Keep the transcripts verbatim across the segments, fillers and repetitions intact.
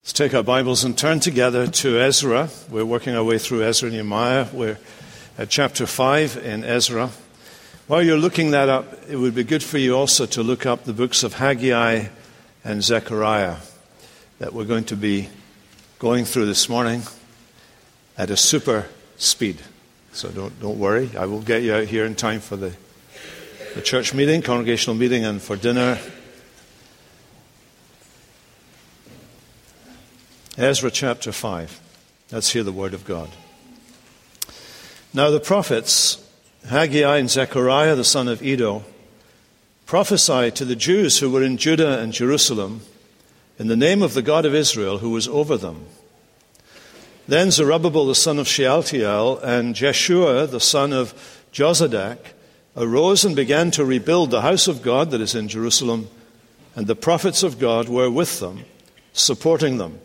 Let's take our Bibles and turn together to Ezra. We're working our way through Ezra and Nehemiah. We're at chapter five in Ezra. While you're looking that up, it would be good for you also to look up the books of Haggai and Zechariah that we're going to be going through this morning at a super speed. So don't don't worry. I will get you out here in time for the, the church meeting, congregational meeting, and for dinner. Ezra chapter five. Let's hear the word of God. Now the prophets, Haggai and Zechariah, the son of Iddo, prophesied to the Jews who were in Judah and Jerusalem in the name of the God of Israel who was over them. Then Zerubbabel the son of Shealtiel and Jeshua the son of Jozadak arose and began to rebuild the house of God that is in Jerusalem, and the prophets of God were with them, supporting them.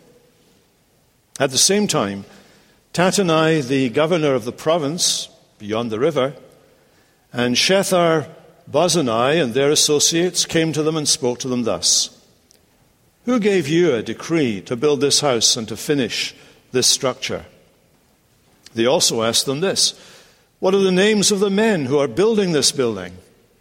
At the same time, Tattenai, the governor of the province beyond the river, and Shethar-Bozenai and their associates came to them and spoke to them thus: Who gave you a decree to build this house and to finish this structure? They also asked them this: What are the names of the men who are building this building?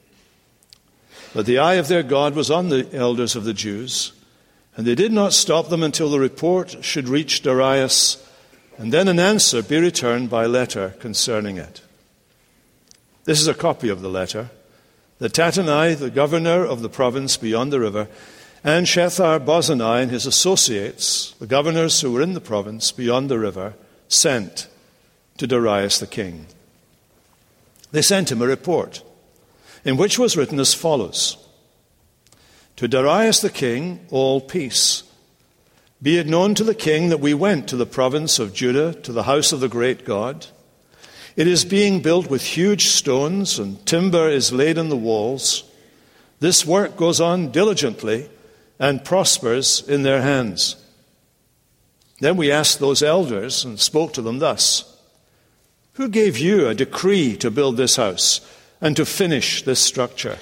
But the eye of their God was on the elders of the Jews, and they did not stop them until the report should reach Darius, and then an answer be returned by letter concerning it. This is a copy of the letter. That Tattenai, the governor of the province beyond the river, and Shethar-Bozenai and his associates, the governors who were in the province beyond the river, sent to Darius the king. They sent him a report, in which was written as follows: To Darius the king, all peace. Be it known to the king that we went to the province of Judah, to the house of the great God. It is being built with huge stones, and timber is laid in the walls. This work goes on diligently and prospers in their hands. Then we asked those elders and spoke to them thus: Who gave you a decree to build this house and to finish this structure?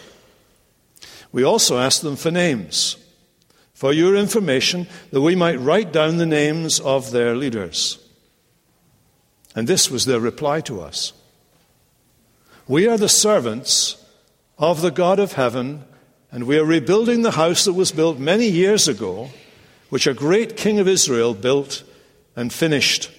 We also asked them for names, for your information, that we might write down the names of their leaders. And this was their reply to us: We are the servants of the God of heaven, and we are rebuilding the house that was built many years ago, which a great king of Israel built and finished.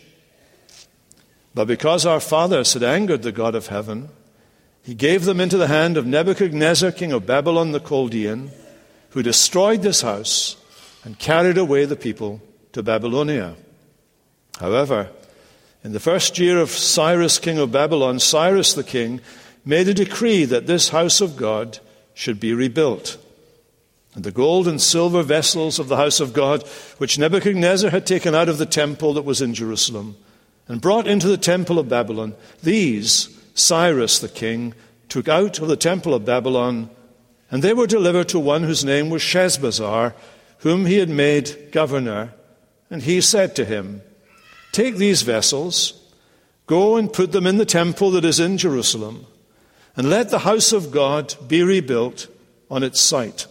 But because our fathers had angered the God of heaven, he gave them into the hand of Nebuchadnezzar, king of Babylon the Chaldean, who destroyed this house and carried away the people to Babylonia. However, in the first year of Cyrus, king of Babylon, Cyrus the king made a decree that this house of God should be rebuilt. And the gold and silver vessels of the house of God, which Nebuchadnezzar had taken out of the temple that was in Jerusalem and brought into the temple of Babylon, these Cyrus the king took out of the temple of Babylon, and they were delivered to one whose name was Sheshbazzar, whom he had made governor. And he said to him, Take these vessels, go and put them in the temple that is in Jerusalem, and let the house of God be rebuilt on its site.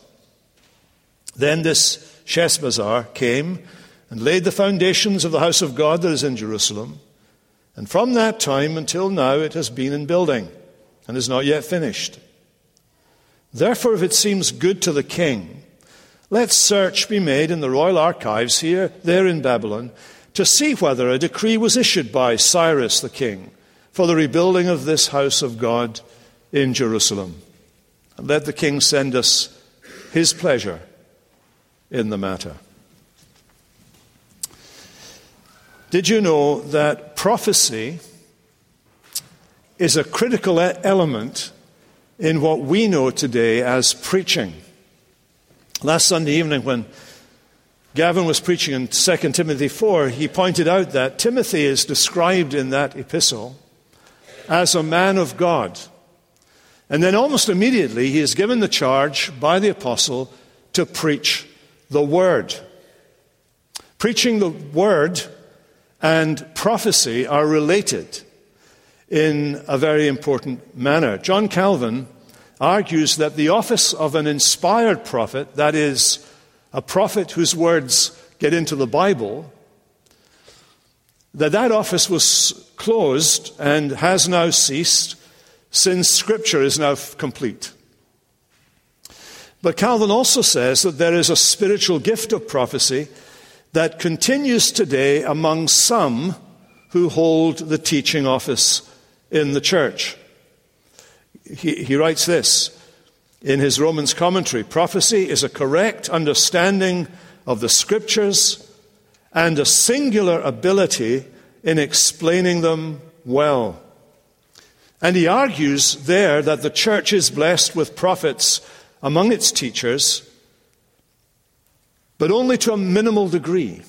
Then this Sheshbazzar came and laid the foundations of the house of God that is in Jerusalem. And from that time until now it has been in building and is not yet finished. Therefore, if it seems good to the king, let search be made in the royal archives here, there in Babylon, to see whether a decree was issued by Cyrus the king for the rebuilding of this house of God in Jerusalem. And let the king send us his pleasure in the matter. Did you know that prophecy is a critical element in what we know today as preaching? Last Sunday evening when Gavin was preaching in Second Timothy four, he pointed out that Timothy is described in that epistle as a man of God. And then almost immediately he is given the charge by the apostle to preach the word. Preaching the word and prophecy are related in a very important manner. John Calvin argues that the office of an inspired prophet, that is, a prophet whose words get into the Bible, that that office was closed and has now ceased since Scripture is now complete. But Calvin also says that there is a spiritual gift of prophecy that continues today among some who hold the teaching office in the church. He, he writes this in his Romans commentary: prophecy is a correct understanding of the Scriptures and a singular ability in explaining them well. And he argues there that the church is blessed with prophets among its teachers, but only to a minimal degree.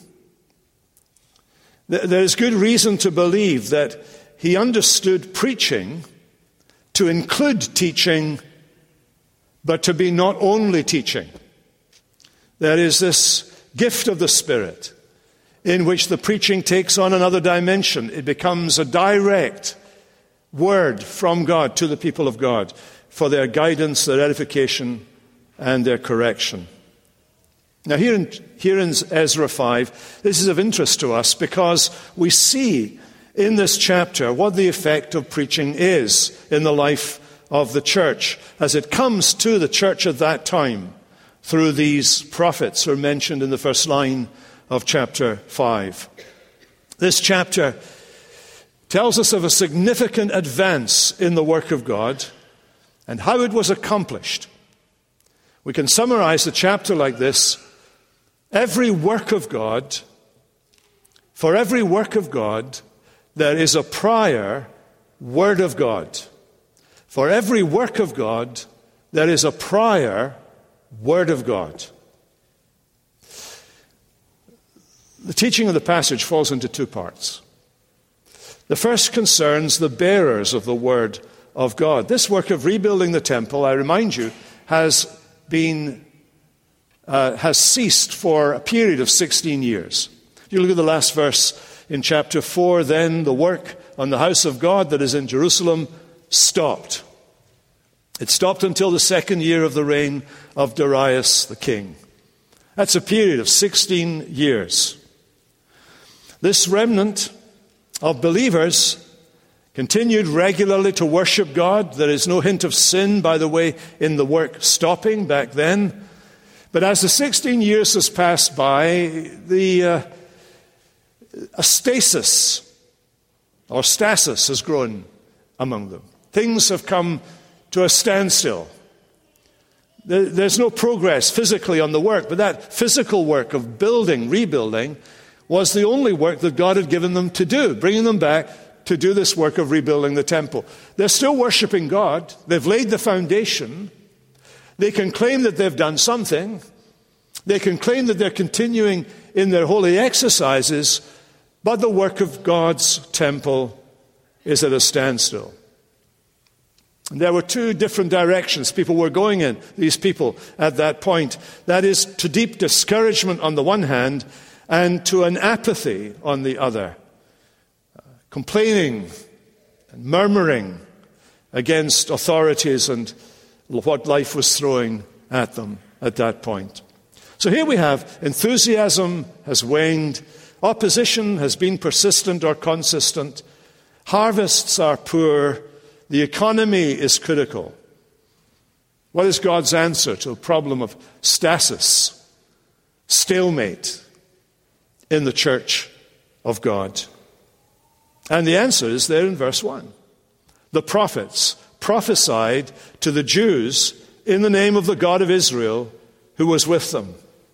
There is good reason to believe that he understood preaching to include teaching, but to be not only teaching. There is this gift of the Spirit in which the preaching takes on another dimension. It becomes a direct word from God to the people of God for their guidance, their edification, and their correction. Now here in, here in Ezra five, this is of interest to us because we see in this chapter what the effect of preaching is in the life of the church as it comes to the church at that time through these prophets who are mentioned in the first line of chapter five. This chapter tells us of a significant advance in the work of God and how it was accomplished. We can summarize the chapter like this: every work of God, for every work of God, there is a prior word of God. For every work of God, there is a prior word of God. The teaching of the passage falls into two parts. The first concerns the bearers of the word of God. This work of rebuilding the temple, I remind you, has been uh, has ceased for a period of sixteen years. If you look at the last verse in chapter four, then the work on the house of God that is in Jerusalem stopped. It stopped until the second year of the reign of Darius the king. That's a period of sixteen years. This remnant of believers continued regularly to worship God. There is no hint of sin, by the way, in the work stopping back then. But as the sixteen years has passed by, the uh, a stasis or stasis has grown among them. Things have come to a standstill. There, there's no progress physically on the work, but that physical work of building, rebuilding, was the only work that God had given them to do, bringing them back to do this work of rebuilding the temple. They're still worshiping God. They've laid the foundation. They can claim that they've done something. They can claim that they're continuing in their holy exercises, but the work of God's temple is at a standstill. And there were two different directions people were going in, these people at that point. That is, to deep discouragement on the one hand, and to an apathy on the other. Complaining and murmuring against authorities and what life was throwing at them at that point. So here we have enthusiasm has waned, opposition has been persistent or consistent, harvests are poor, the economy is critical. What is God's answer to a problem of stasis, stalemate in the church of God? And the answer is there in verse one. The prophets prophesied to the Jews in the name of the God of Israel who was with them.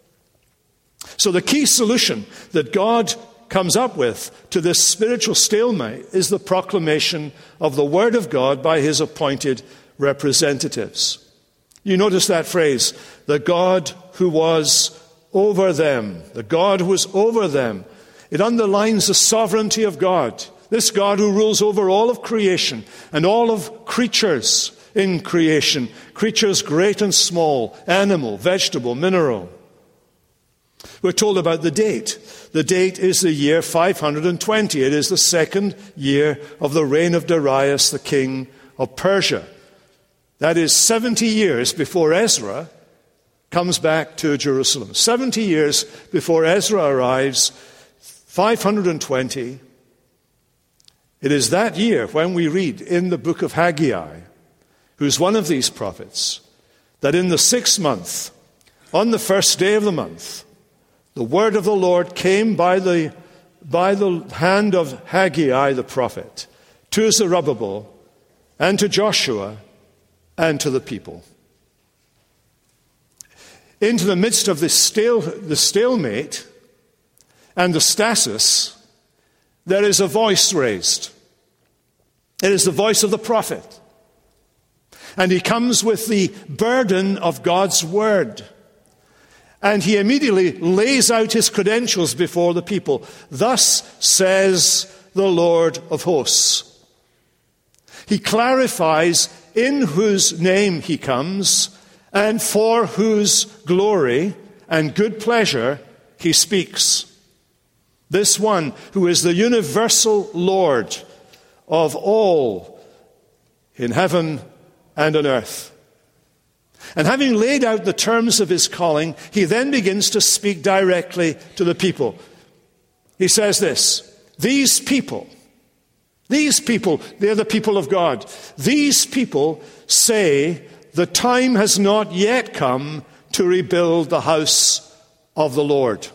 So the key solution that God comes up with to this spiritual stalemate is the proclamation of the Word of God by His appointed representatives. You notice that phrase, the God who was over them, the God who was over them. It underlines the sovereignty of God. This God who rules over all of creation and all of creatures in creation, creatures great and small, animal, vegetable, mineral. We're told about the date. The date is the year five hundred twenty. It is the second year of the reign of Darius, the king of Persia. That is seventy years before Ezra comes back to Jerusalem. seventy years before Ezra arrives, five hundred twenty. It is that year when we read in the book of Haggai, who's one of these prophets, that in the sixth month, on the first day of the month, the word of the Lord came by the, by the hand of Haggai the prophet to Zerubbabel and to Joshua and to the people. Into the midst of this stale, the stalemate and the stasis, there is a voice raised. It is the voice of the prophet. And he comes with the burden of God's word. And he immediately lays out his credentials before the people. Thus says the Lord of hosts. He clarifies in whose name he comes and for whose glory and good pleasure he speaks. This one who is the universal Lord of all in heaven and on earth. And having laid out the terms of his calling, he then begins to speak directly to the people. He says this, these people, these people, they're the people of God. These people say the time has not yet come to rebuild the house of the Lord.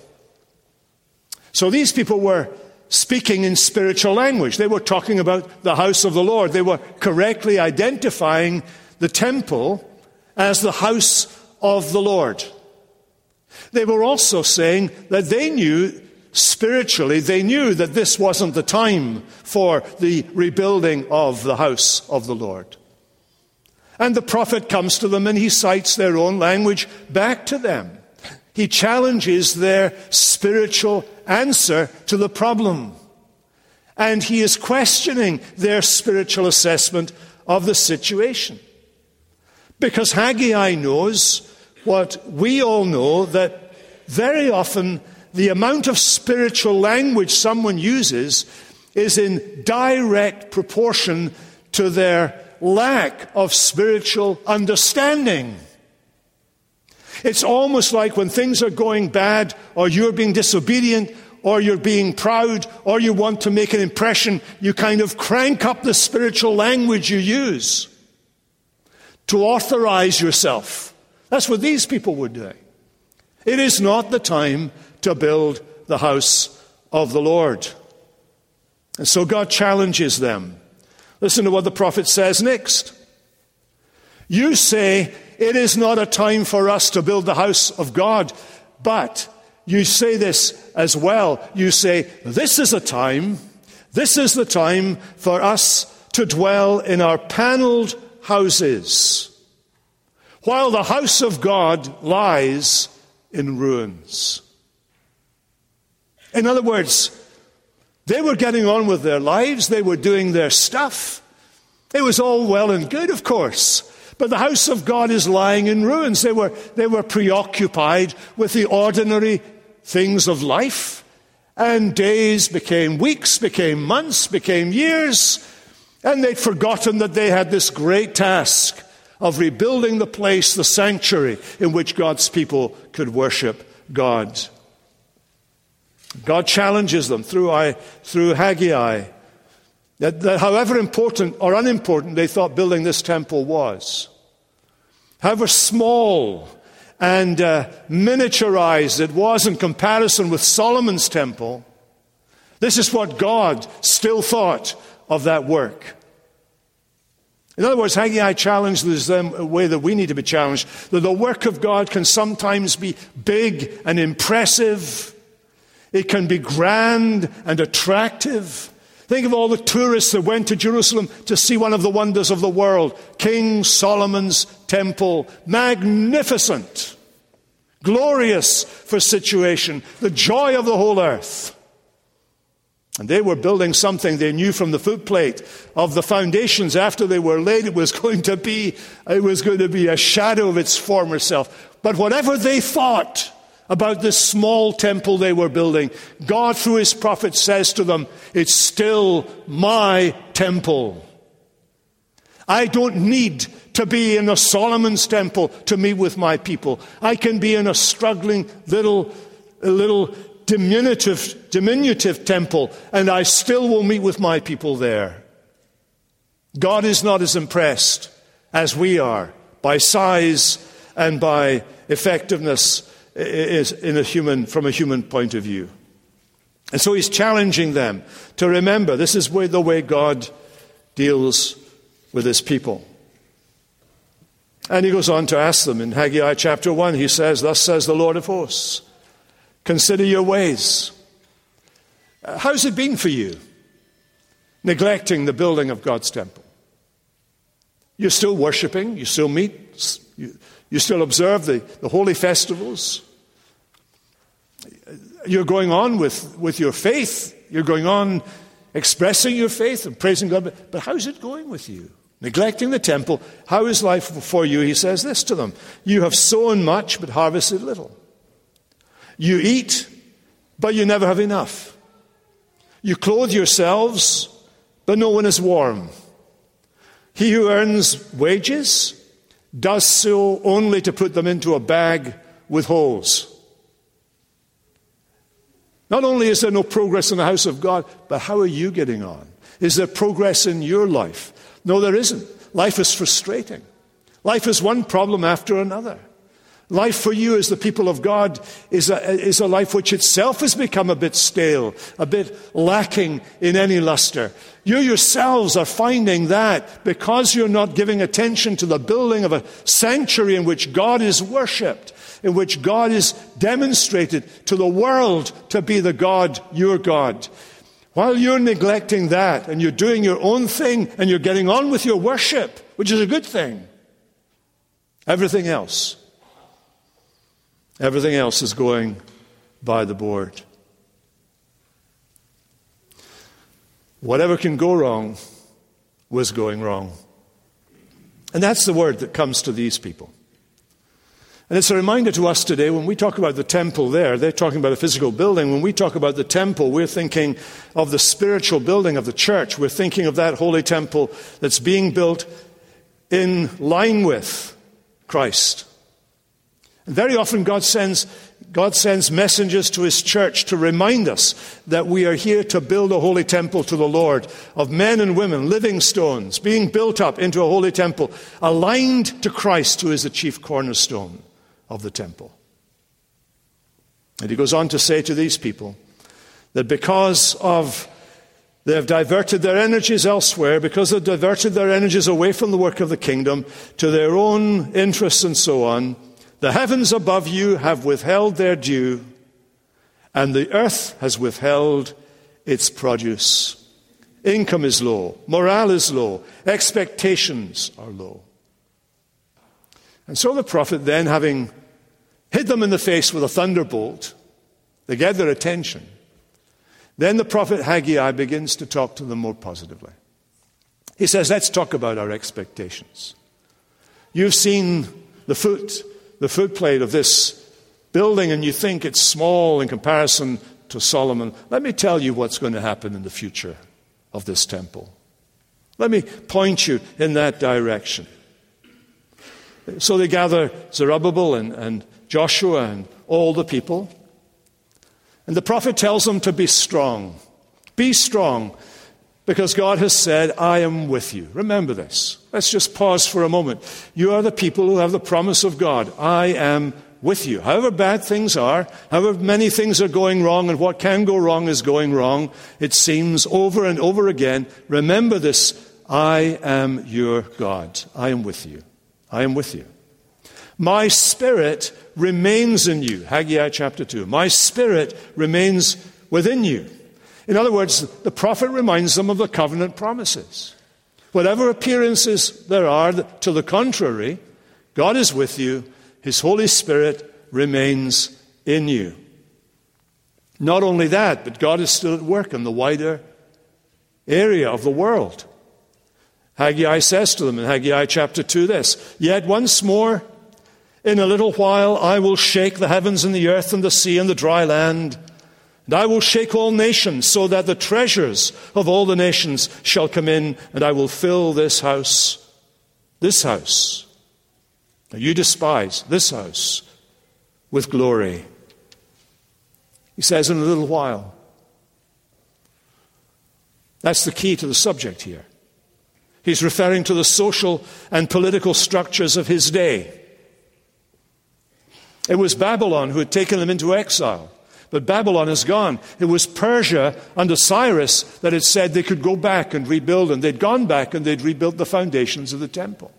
So these people were speaking in spiritual language. They were talking about the house of the Lord. They were correctly identifying the temple as the house of the Lord. They were also saying that they knew spiritually, they knew that this wasn't the time for the rebuilding of the house of the Lord. And the prophet comes to them and he cites their own language back to them. He challenges their spiritual answer to the problem. And he is questioning their spiritual assessment of the situation. Because Haggai knows what we all know, that very often the amount of spiritual language someone uses is in direct proportion to their lack of spiritual understanding. It's almost like when things are going bad, or you're being disobedient, or you're being proud, or you want to make an impression, you kind of crank up the spiritual language you use to authorize yourself. That's what these people were doing. It is not the time to build the house of the Lord. And so God challenges them. Listen to what the prophet says next. You say, it is not a time for us to build the house of God, but you say this as well. You say, this is a time, this is the time for us to dwell in our paneled houses, while the house of God lies in ruins. In other words, they were getting on with their lives, they were doing their stuff. It was all well and good, of course. But the house of God is lying in ruins. They were, they were preoccupied with the ordinary things of life. And days became weeks, became months, became years. And they'd forgotten that they had this great task of rebuilding the place, the sanctuary, in which God's people could worship God. God challenges them through, I, through Haggai that, that however important or unimportant they thought building this temple was, however small and uh, miniaturized it was in comparison with Solomon's temple, this is what God still thought of that work. In other words, Haggai challenges them a way that we need to be challenged, that the work of God can sometimes be big and impressive. It can be grand and attractive. Think of all the tourists that went to Jerusalem to see one of the wonders of the world, King Solomon's temple. Magnificent, glorious for situation, the joy of the whole earth. And they were building something they knew from the footplate of the foundations after they were laid. It was going to be, it was going to be a shadow of its former self. But whatever they thought about this small temple they were building, God through his prophet says to them, it's still my temple. I don't need to be in a Solomon's temple to meet with my people. I can be in a struggling little, a little diminutive, diminutive temple, and I still will meet with my people there. God is not as impressed as we are by size and by effectiveness is in a human, from a human point of view. And so he's challenging them to remember this is where the way God deals with his people. And he goes on to ask them in Haggai chapter one, he says, "Thus says the Lord of hosts, consider your ways." How's it been for you, neglecting the building of God's temple? You're still worshiping, you still meet, you, you still observe the, the holy festivals. You're going on with, with your faith. You're going on expressing your faith and praising God. But, but how's it going with you? Neglecting the temple. How is life for you? He says this to them. You have sown much but harvested little. You eat, but you never have enough. You clothe yourselves, but no one is warm. He who earns wages does so only to put them into a bag with holes. Not only is there no progress in the house of God, but how are you getting on? Is there progress in your life? No, there isn't. Life is frustrating. Life is one problem after another. Life for you as the people of God is a, is a life which itself has become a bit stale, a bit lacking in any luster. You yourselves are finding that because you're not giving attention to the building of a sanctuary in which God is worshipped, in which God is demonstrated to the world to be the God, your God. While you're neglecting that and you're doing your own thing and you're getting on with your worship, which is a good thing, everything else, everything else is going by the board. Whatever can go wrong was going wrong. And that's the word that comes to these people. And it's a reminder to us today when we talk about the temple there, they're talking about a physical building. When we talk about the temple, we're thinking of the spiritual building of the church. We're thinking of that holy temple that's being built in line with Christ. And very often God sends, God sends messengers to his church to remind us that we are here to build a holy temple to the Lord of men and women, living stones, being built up into a holy temple, aligned to Christ, who is the chief cornerstone of the temple. And he goes on to say to these people that because of they have diverted their energies elsewhere, because they've diverted their energies away from the work of the kingdom to their own interests and so on, the heavens above you have withheld their due, and the earth has withheld its produce. Income is low, morale is low, expectations are low. And so the prophet then, having hit them in the face with a thunderbolt, they get their attention. Then the prophet Haggai begins to talk to them more positively. He says, let's talk about our expectations. You've seen the foot, the footplate of this building, and you think it's small in comparison to Solomon. Let me tell you what's going to happen in the future of this temple. Let me point you in that direction. So they gather Zerubbabel and, and Joshua and all the people. And the prophet tells them to be strong. Be strong, because God has said, I am with you. Remember this. Let's just pause for a moment. You are the people who have the promise of God. I am with you. However bad things are, however many things are going wrong, and what can go wrong is going wrong, it seems over and over again, remember this. I am your God. I am with you. I am with you. My spirit remains in you. Haggai chapter two. My spirit remains within you. In other words, the prophet reminds them of the covenant promises. Whatever appearances there are to the contrary, God is with you. His Holy Spirit remains in you. Not only that, but God is still at work in the wider area of the world. Haggai says to them in Haggai chapter two this, yet once more, in a little while, I will shake the heavens and the earth and the sea and the dry land, and I will shake all nations, so that the treasures of all the nations shall come in, and I will fill this house this house, you despise this house with glory. He says in a little while. That's the key to the subject here. He's referring to the social and political structures of his day. It was Babylon who had taken them into exile. But Babylon is gone. It was Persia under Cyrus that had said they could go back and rebuild. And they'd gone back and they'd rebuilt the foundations of the temple.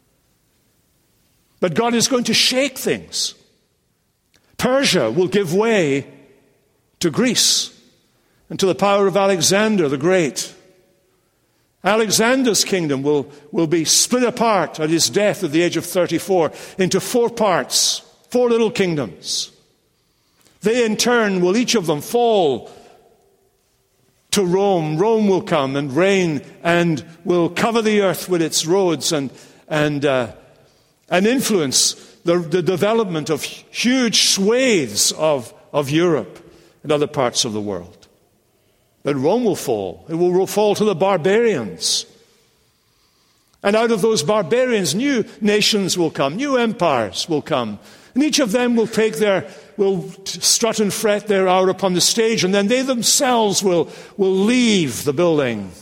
But God is going to shake things. Persia will give way to Greece and to the power of Alexander the Great. Alexander's kingdom will, will be split apart at his death at the age of thirty-four into four parts, four little kingdoms. They in turn will each of them fall to Rome. Rome will come and reign and will cover the earth with its roads and, and, uh, and influence the, the development of huge swathes of, of Europe and other parts of the world. But Rome will fall. It will fall to the barbarians. And out of those barbarians, new nations will come, new empires will come. And each of them will take their, will strut and fret their hour upon the stage, and then they themselves will, will leave the building.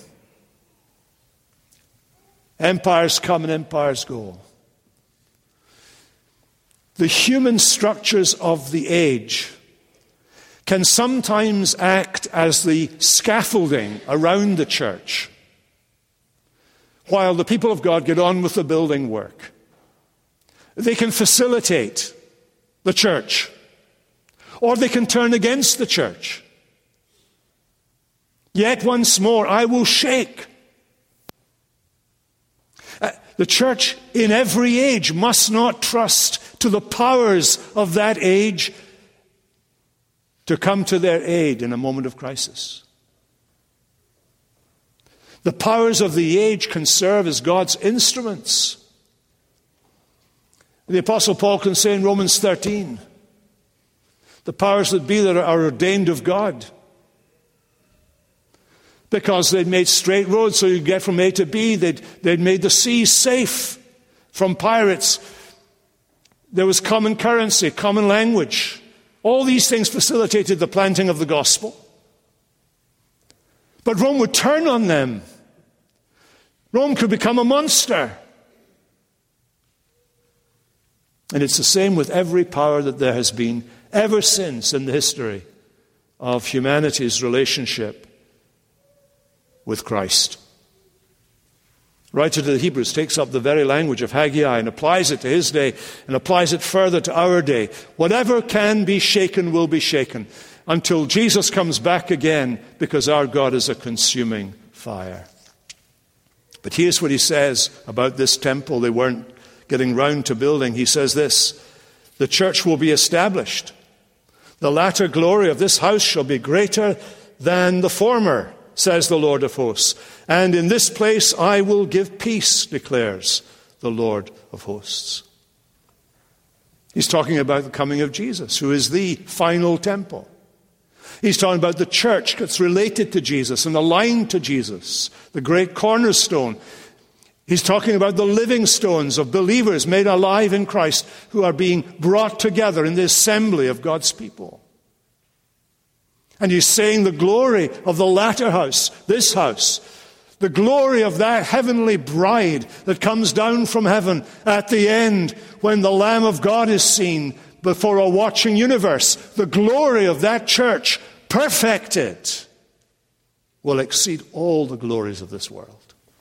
Empires come and empires go. The human structures of the age can sometimes act as the scaffolding around the church while the people of God get on with the building work. They can facilitate the church, or they can turn against the church. Yet once more, I will shake. Uh, the church in every age must not trust to the powers of that age to come to their aid in a moment of crisis. The powers of the age can serve as God's instruments. The Apostle Paul can say in Romans thirteen, the powers that be that are ordained of God, because they'd made straight roads so you get from A to B. They'd, they'd made the seas safe from pirates. There was common currency, common language. All these things facilitated the planting of the gospel. But Rome would turn on them. Rome could become a monster. And it's the same with every power that there has been ever since in the history of humanity's relationship with Christ. Writer to the Hebrews takes up the very language of Haggai and applies it to his day and applies it further to our day. Whatever can be shaken will be shaken until Jesus comes back again, because our God is a consuming fire. But here's what he says about this temple they weren't getting round to building. He says this: the church will be established. The latter glory of this house shall be greater than the former, says the Lord of hosts. And in this place I will give peace, declares the Lord of hosts. He's talking about the coming of Jesus, who is the final temple. He's talking about the church that's related to Jesus and aligned to Jesus, the great cornerstone. He's talking about the living stones of believers made alive in Christ who are being brought together in the assembly of God's people. And he's saying the glory of the latter house, this house, the glory of that heavenly bride that comes down from heaven at the end when the Lamb of God is seen before a watching universe, the glory of that church, perfected, will exceed all the glories of this world.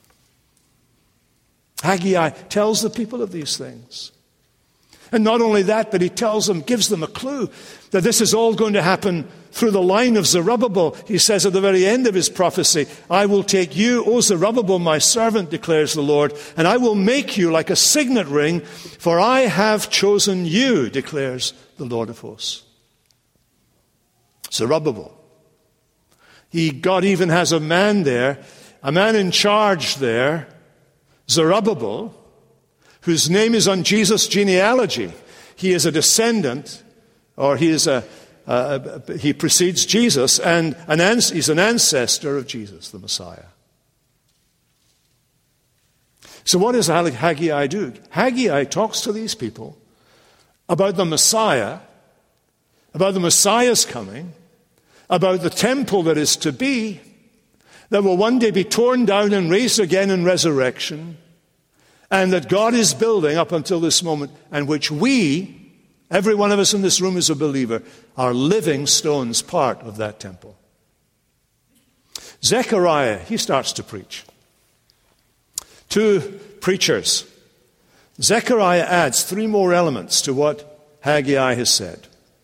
Haggai tells the people of these things. And not only that, but he tells them, gives them a clue that this is all going to happen through the line of Zerubbabel. He says at the very end of his prophecy, I will take you, O Zerubbabel, my servant, declares the Lord, and I will make you like a signet ring, for I have chosen you, declares the Lord of hosts. Zerubbabel. He, God even has a man there, a man in charge there, Zerubbabel, whose name is on Jesus' genealogy. He is a descendant, or he is a, uh, he precedes Jesus, and an ans- he's an ancestor of Jesus, the Messiah. So what does Haggai do? Haggai talks to these people about the Messiah, about the Messiah's coming, about the temple that is to be, that will one day be torn down and raised again in resurrection, and that God is building up until this moment, and which we, every one of us in this room is a believer, are living stones, part of that temple. Zechariah, he starts to preach. Two preachers. Zechariah adds three more elements to what Haggai has said.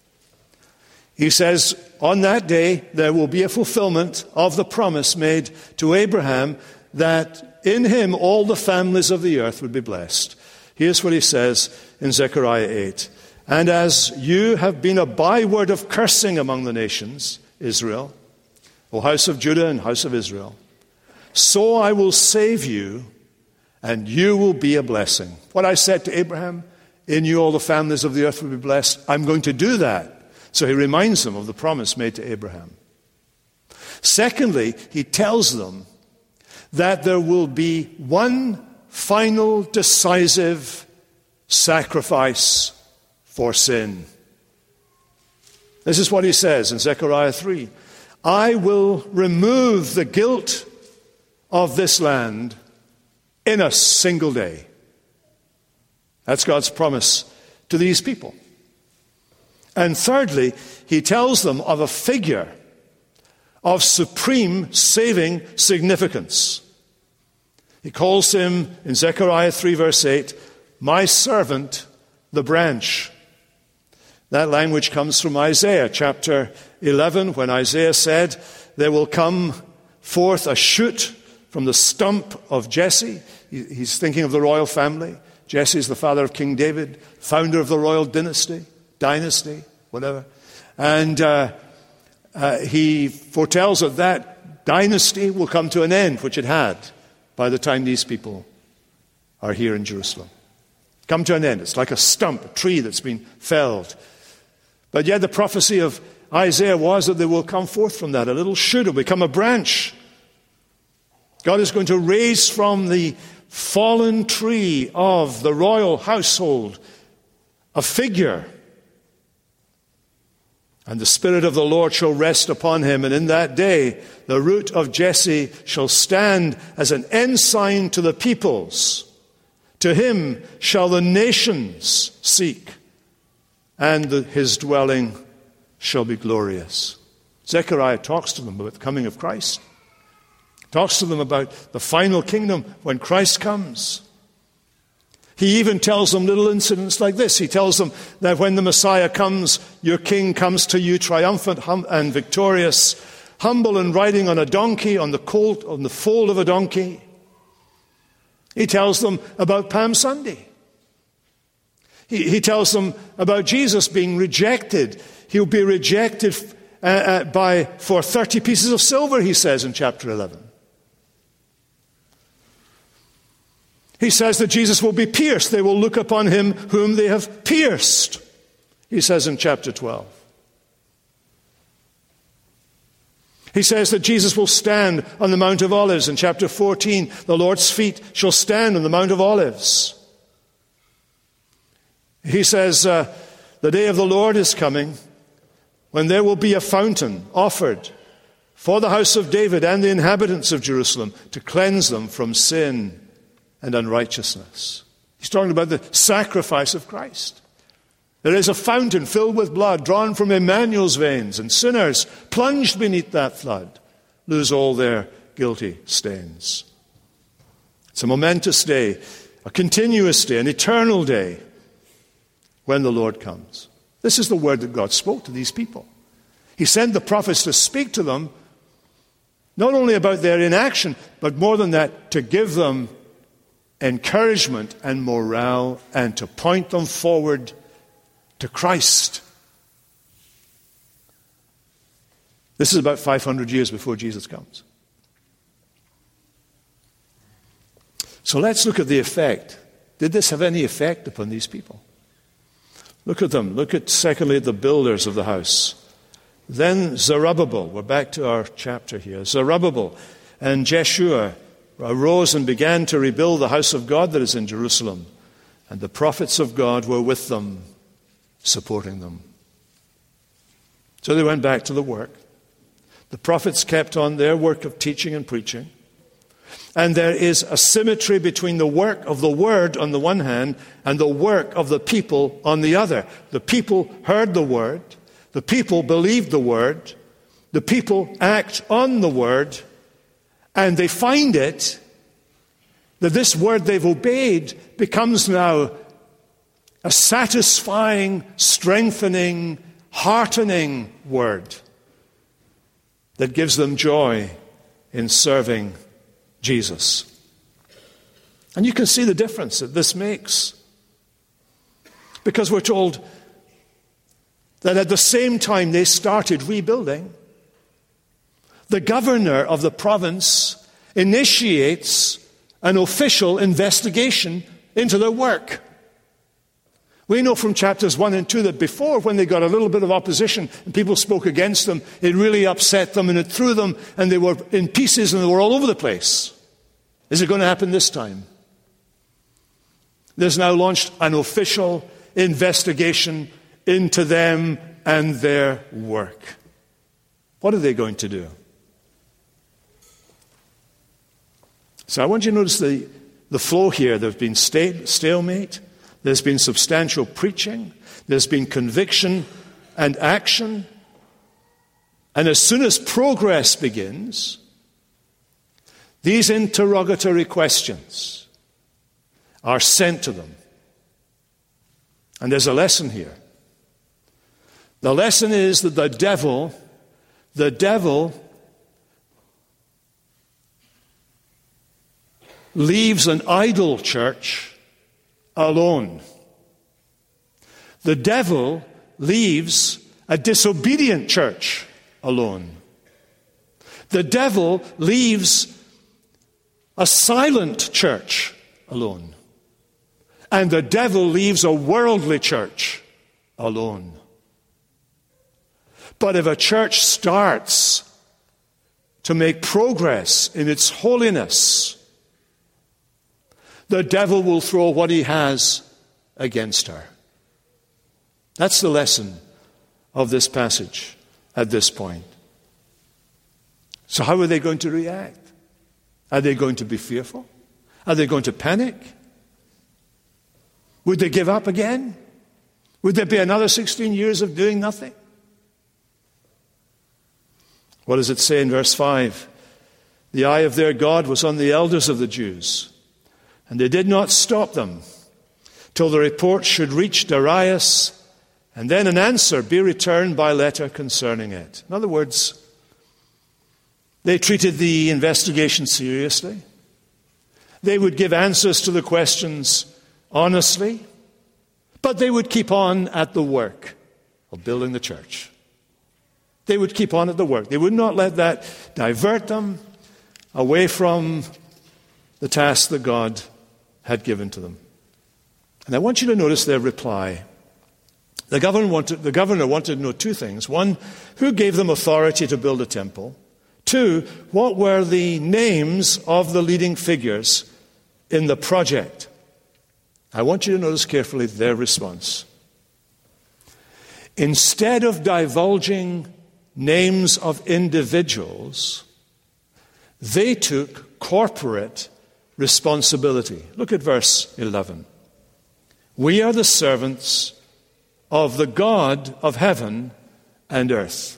He says, on that day there will be a fulfillment of the promise made to Abraham that in him all the families of the earth would be blessed. Here's what he says in Zechariah eight. And as you have been a byword of cursing among the nations, Israel, O house of Judah and house of Israel, so I will save you, and you will be a blessing. What I said to Abraham, in you all the families of the earth will be blessed, I'm going to do that. So he reminds them of the promise made to Abraham. Secondly, he tells them that there will be one final decisive sacrifice for sin. This is what he says in Zechariah three. I will remove the guilt of this land in a single day. That's God's promise to these people. And thirdly, he tells them of a figure of supreme saving significance. He calls him, in Zechariah three verse eight, my servant, the branch. That language comes from Isaiah chapter eleven, when Isaiah said, there will come forth a shoot from the stump of Jesse. He's thinking of the royal family. Jesse is the father of King David, founder of the royal dynasty. Dynasty, whatever. And uh, uh, he foretells that that dynasty will come to an end, which it had by the time these people are here in Jerusalem. Come to an end. It's like a stump, a tree that's been felled. But yet the prophecy of Isaiah was that they will come forth from that. A little shoot will become a branch. God is going to raise from the fallen tree of the royal household a figure. And the Spirit of the Lord shall rest upon him, and in that day the root of Jesse shall stand as an ensign to the peoples. To him shall the nations seek, and the, his dwelling shall be glorious. Zechariah talks to them about the coming of Christ. Talks to them about the final kingdom when Christ comes. He even tells them little incidents like this. He tells them that when the Messiah comes, your king comes to you triumphant hum- and victorious, humble and riding on a donkey, on the colt, on the foal of a donkey. He tells them about Palm Sunday. He, he tells them about Jesus being rejected. He'll be rejected uh, uh, by for thirty pieces of silver, he says in chapter eleven. He says that Jesus will be pierced. They will look upon him whom they have pierced, he says in chapter twelve. He says that Jesus will stand on the Mount of Olives in chapter fourteen. The Lord's feet shall stand on the Mount of Olives. He says uh, the day of the Lord is coming when there will be a fountain offered for the house of David and the inhabitants of Jerusalem to cleanse them from sin and unrighteousness. He's talking about the sacrifice of Christ. There is a fountain filled with blood drawn from Emmanuel's veins, and sinners plunged beneath that flood lose all their guilty stains. It's a momentous day, a continuous day, an eternal day when the Lord comes. This is the word that God spoke to these people. He sent the prophets to speak to them, not only about their inaction, but more than that, to give them encouragement and morale, and to point them forward to Christ. This is about five hundred years before Jesus comes. So let's look at the effect. Did this have any effect upon these people? Look at them. Look at, secondly, the builders of the house. Then Zerubbabel, we're back to our chapter here, Zerubbabel and Jeshua, arose and began to rebuild the house of God that is in Jerusalem, and the prophets of God were with them, supporting them. So they went back to the work. The prophets kept on their work of teaching and preaching. And there is a symmetry between the work of the word on the one hand and the work of the people on the other. The people heard the word. The people believed the word. The people act on the word. And they find it that this word they've obeyed becomes now a satisfying, strengthening, heartening word that gives them joy in serving Jesus. And you can see the difference that this makes. Because we're told that at the same time they started rebuilding, the governor of the province initiates an official investigation into their work. We know from chapters one and two that before, when they got a little bit of opposition and people spoke against them, it really upset them and it threw them and they were in pieces and they were all over the place. Is it going to happen this time? There's now launched an official investigation into them and their work. What are they going to do? So I want you to notice the, the flow here. There's been stalemate. There's been substantial preaching. There's been conviction and action. And as soon as progress begins, these interrogatory questions are sent to them. And there's a lesson here. The lesson is that the devil, the devil leaves an idle church alone. The devil leaves a disobedient church alone. The devil leaves a silent church alone. And the devil leaves a worldly church alone. But if a church starts to make progress in its holiness, the devil will throw what he has against her. That's the lesson of this passage at this point. So how are they going to react? Are they going to be fearful? Are they going to panic? Would they give up again? Would there be another sixteen years of doing nothing? What does it say in verse five? The eye of their God was on the elders of the Jews, and they did not stop them till the report should reach Darius, and then an answer be returned by letter concerning it. In other words, they treated the investigation seriously. They would give answers to the questions honestly, but they would keep on at the work of building the church. They would keep on at the work. They would not let that divert them away from the task that God had given to them. And I want you to notice their reply. The governor wanted, the governor wanted to know two things. One, who gave them authority to build a temple? Two, what were the names of the leading figures in the project? I want you to notice carefully their response. Instead of divulging names of individuals, they took corporate responsibility. Look at verse eleven. We are the servants of the God of heaven and earth.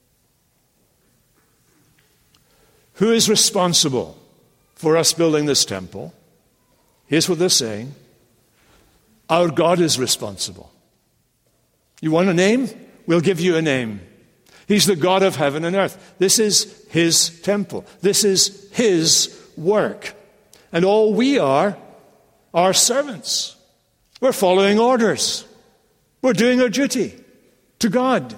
Who is responsible for us building this temple? Here's what they're saying. Our God is responsible. You want a name? We'll give you a name. He's the God of heaven and earth. This is his temple. This is his work. And all we are are servants. We're following orders. We're doing our duty to God.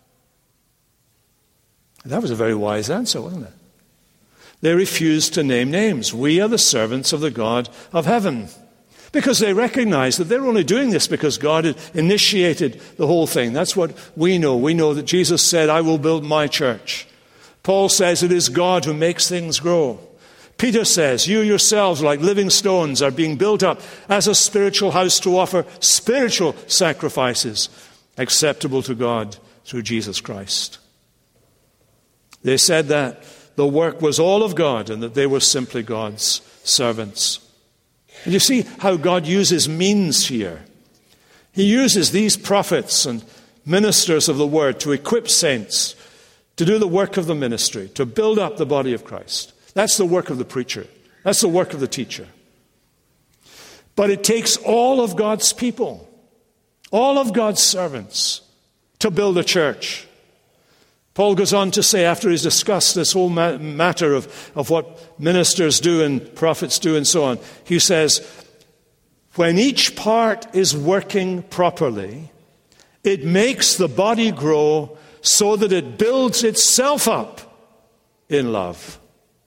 That was a very wise answer, wasn't it? They refused to name names. We are the servants of the God of heaven. Because they recognize that they're only doing this because God had initiated the whole thing. That's what we know. We know that Jesus said, I will build my church. Paul says it is God who makes things grow. Peter says, you yourselves, like living stones, are being built up as a spiritual house to offer spiritual sacrifices acceptable to God through Jesus Christ. They said that the work was all of God and that they were simply God's servants. And you see how God uses means here. He uses these prophets and ministers of the word to equip saints to do the work of the ministry, to build up the body of Christ. That's the work of the preacher. That's the work of the teacher. But it takes all of God's people, all of God's servants, to build a church. Paul goes on to say, after he's discussed this whole matter of, of what ministers do and prophets do and so on, he says, when each part is working properly, it makes the body grow so that it builds itself up in love.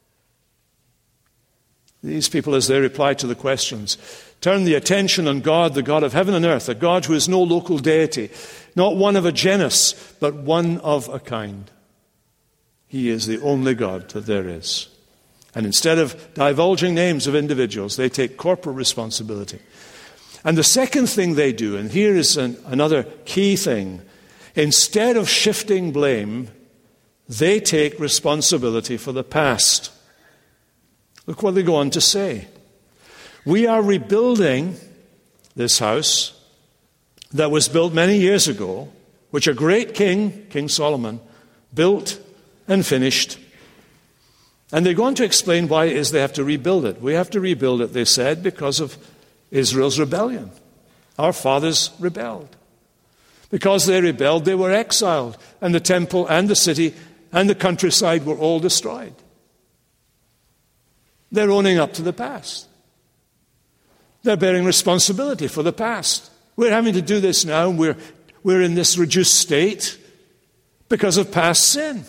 These people, as they reply to the questions, turn the attention on God, the God of heaven and earth, a God who is no local deity, not one of a genus, but one of a kind. He is the only God that there is. And instead of divulging names of individuals, they take corporate responsibility. And the second thing they do, and here is an, another key thing, instead of shifting blame, they take responsibility for the past. Look what they go on to say. We are rebuilding this house that was built many years ago, which a great king, King Solomon, built and finished. And they go on to explain why it is they have to rebuild it. We have to rebuild it, they said, because of Israel's rebellion. Our fathers rebelled. Because they rebelled, they were exiled, and the temple and the city and the countryside were all destroyed. They're owning up to the past. They're bearing responsibility for the past. We're having to do this now, and we're, we're in this reduced state because of past sin.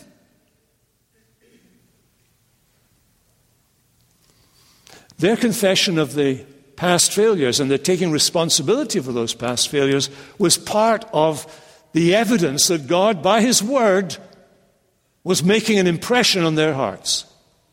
Their confession of the past failures and their taking responsibility for those past failures was part of the evidence that God, by His Word, was making an impression on their hearts.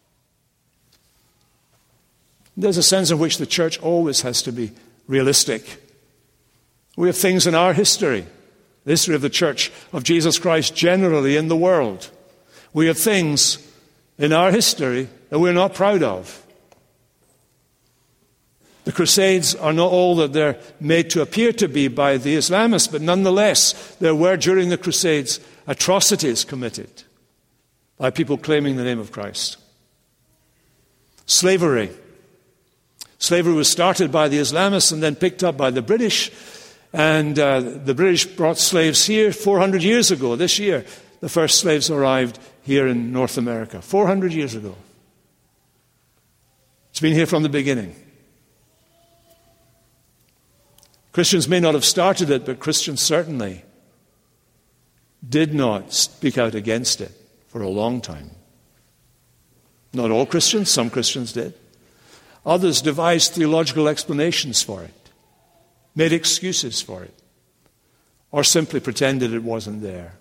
There's a sense in which the church always has to be realistic. We have things in our history, the history of the church of Jesus Christ generally in the world. We have things in our history that we're not proud of. The Crusades are not all that they're made to appear to be by the Islamists, but nonetheless, there were during the Crusades atrocities committed by people claiming the name of Christ. Slavery. Slavery was started by the Islamists and then picked up by the British. And uh, the British brought slaves here four hundred years ago. This year, the first slaves arrived here in North America. four hundred years ago. It's been here from the beginning. Christians may not have started it, but Christians certainly did not speak out against it for a long time. Not all Christians, some Christians did. Others devised theological explanations for it, made excuses for it, or simply pretended it wasn't there.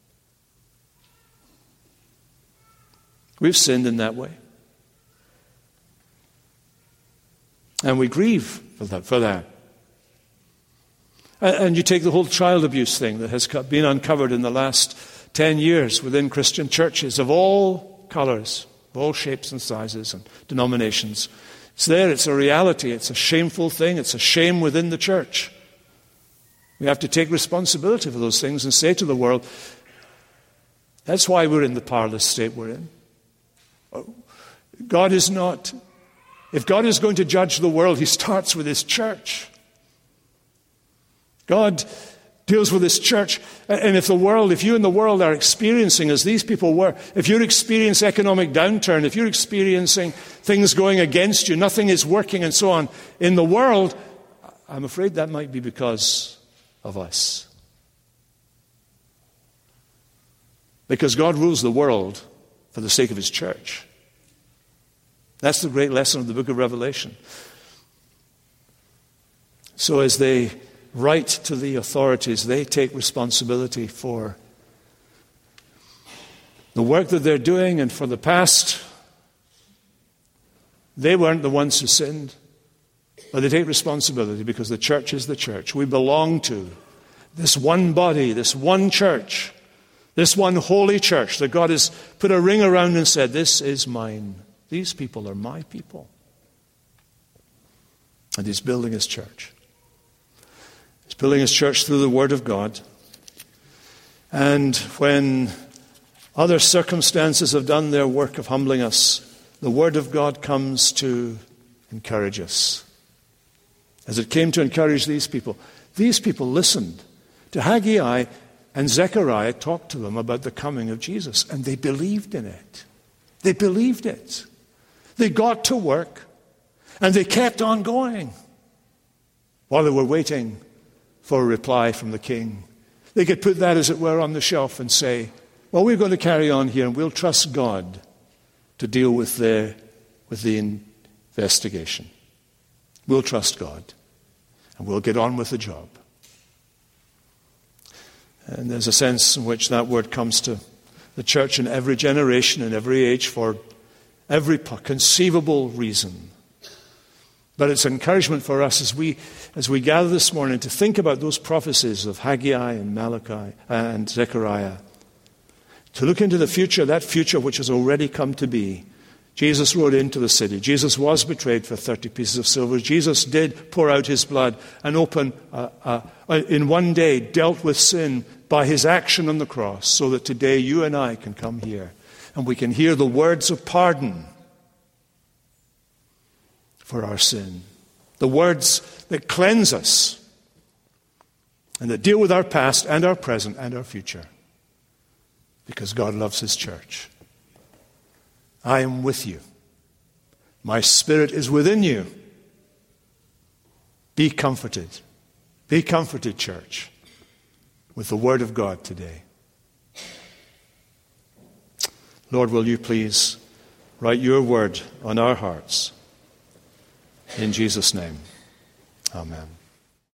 We've sinned in that way. And we grieve for that. For that. And you take the whole child abuse thing that has been uncovered in the last ten years within Christian churches of all colors, of all shapes and sizes and denominations. It's there, it's a reality, it's a shameful thing, it's a shame within the church. We have to take responsibility for those things and say to the world, that's why we're in the powerless state we're in. God is not, if God is going to judge the world, He starts with His church. God deals with His church. And if the world, if you and the world are experiencing, as these people were, if you're experiencing economic downturn, if you're experiencing things going against you, nothing is working and so on in the world, I'm afraid that might be because of us. Because God rules the world for the sake of His church. That's the great lesson of the book of Revelation. So as they write to the authorities, they take responsibility for the work that they're doing and for the past. They weren't the ones who sinned, but they take responsibility because the church is the church. We belong to this one body, this one church, this one holy church that God has put a ring around and said, this is mine. These people are my people. And he's building his church. He's building his church through the Word of God. And when other circumstances have done their work of humbling us, the Word of God comes to encourage us. As it came to encourage these people, these people listened to Haggai and Zechariah talk to them about the coming of Jesus, and they believed in it. They believed it. They got to work, and they kept on going while they were waiting for a reply from the king. They could put that, as it were, on the shelf and say, well, we're going to carry on here, and we'll trust God to deal with the, with the investigation. We'll trust God, and we'll get on with the job. And there's a sense in which that word comes to the church in every generation and every age for every conceivable reason. But it's an encouragement for us as we as we gather this morning to think about those prophecies of Haggai and Malachi and Zechariah, to look into the future, that future which has already come to be. Jesus rode into the city. Jesus was betrayed for thirty pieces of silver. Jesus did pour out his blood and open, uh, uh, in one day, dealt with sin by his action on the cross, so that today you and I can come here and we can hear the words of pardon for our sin. The words that cleanse us and that deal with our past and our present and our future. Because God loves his church. I am with you. My spirit is within you. Be comforted. Be comforted, church, with the word of God today. Lord, will you please write your word on our hearts. In Jesus' name, amen.